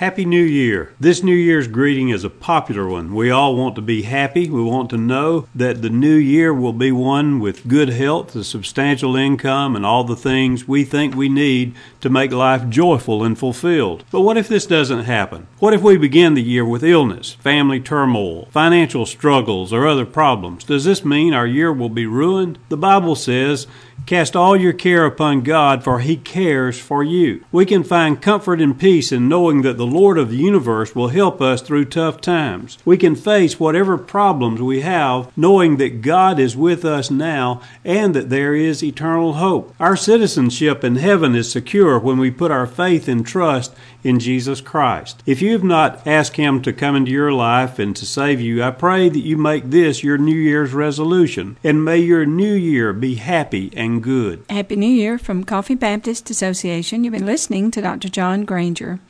Happy New Year. This New Year's greeting is a popular one. We all want to be happy. We want to know that the new year will be one with good health, a substantial income, and all the things we think we need to make life joyful and fulfilled. But what if this doesn't happen? What if we begin the year with illness, family turmoil, financial struggles, or other problems? Does this mean our year will be ruined? The Bible says, "Cast all your care upon God, for He cares for you." We can find comfort and peace in knowing that the Lord of the universe will help us through tough times. We can face whatever problems we have, knowing that God is with us now and that there is eternal hope. Our citizenship in heaven is secure when we put our faith and trust in Jesus Christ. If you have not asked Him to come into your life and to save you, I pray that you make this your New Year's resolution, and may your new year be happy and good. Happy New Year from Coffee Baptist Association. You've been listening to Dr. John Granger.